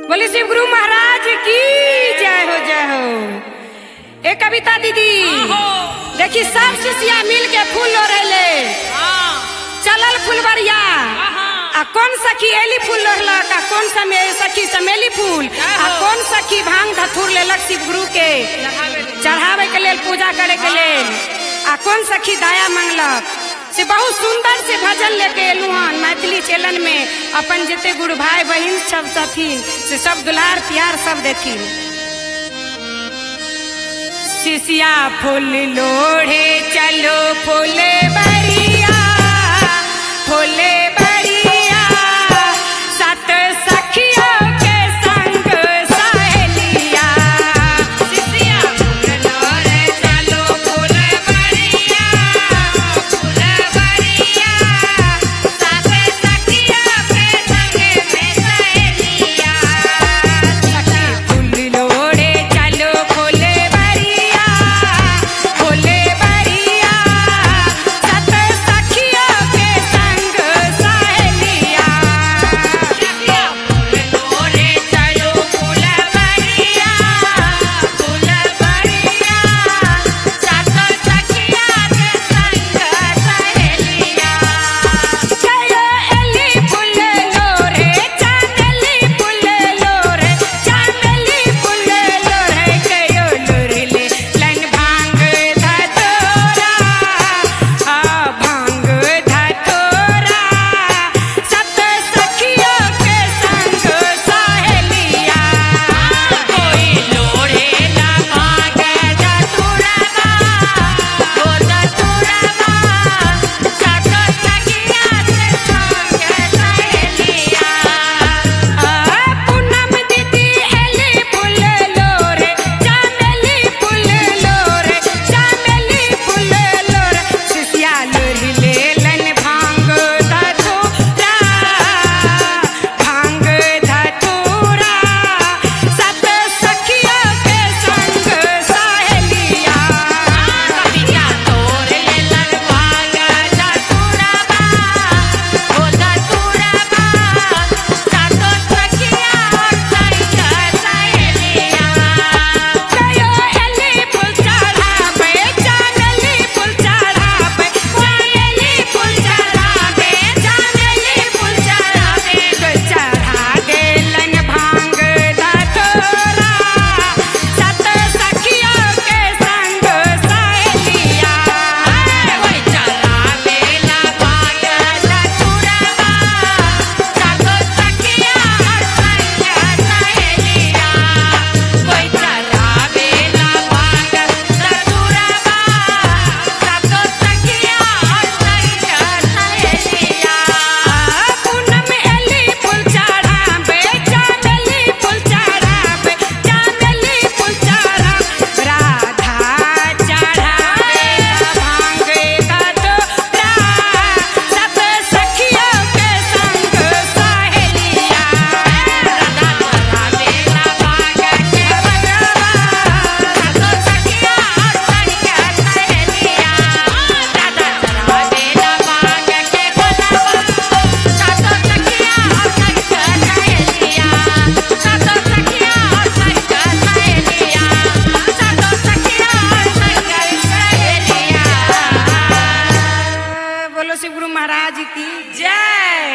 बोले शिव गुरु महाराज की जय हो जय हो। ए कविता दीदी देखी सब शिष्या मिल के फूल लो रहे चलल फुलवरिया आ कौन सखी एली फूल लोहलक आ कौन सखी चमेली फूल आ कौन सखी भांग धतूर लेलक शिव गुरु के चढ़ावे के लेल पूजा करे के लेल आ कौन सखी दया मांगलक से बहुत सुंदर से भजन लेके एलू हन मैथिली चैनल में अपन जिते गुरु भाई बहन सब छथिन से सब दुलार प्यार सब देथिन। शिष्या फूल लोढ़े चलो फूले बरिया फूले बरिया सत सखियों के संग सहेलिया। शिष्या फूल लोढ़े चलो फूले बरिया फूले बरिया सत सखियों के संग में सहेलिया। सखी फूल लोढ़े चलो फूले बरिया फूले बरिया सत सखियों के संग सहेलिया। शिष्या फूल लोढ़े चलो फूले बरिया फूले बरिया सत सखियों के संग सहेलिया। चलो एली फूल लोढ़े चांदली फूल लोढ़े चांदली फूल लोढ़े कयो लोढ़ले लन भांग धतोरा भांग धतोरा सत सखियों के संग सहेलिया। कोई लोढ़ेला भांग धतोरा वो धतोरा सत सखियों के संग सहेलिया। पूनम दीदी एली फूल लोढ़े चांदली फूल लोढ़े चांदली फूल लोढ़े शिष्या लोढ़ले लन भांग धतूरा भांग धतूरा सत सखियों के संग सहेलिया। कविता तोड़ लेलन भांग धतूरा वो धतूरा सत सखियों संग सहेलिया। कयो एली फूल चढ़ावे चांदली फूल चढ़ावे चांदली फूल चढ़ावे चांदली फूल चढ़ावे चढ़ा देलन भांग धतूरा सत सखियों के संग सहेलिया। कोई चढ़ावेला भांग धतूरा सत सखियों संग सहेलिया। कोई चढ़ावेला भांग धतूरा सत सखियों संग सहेलिया। पूनम एली फूल चढ़ावे चांदली फूल चढ़ावे चांदली फूल चढ़ावे राधा चढ़ावे भांग धतूरा सत सखियों के संग सहेलिया। राधा चढ़ावेला भांग के बगवा सत सखियों संग सहेलिया। राधा चढ़ावेला भांग के बगवा सत सखियों संग सहेलिया। सत सखियों संग सहेलिया सत सखियों संग सहेलिया। बोलो शिव गुरु महाराज की जय।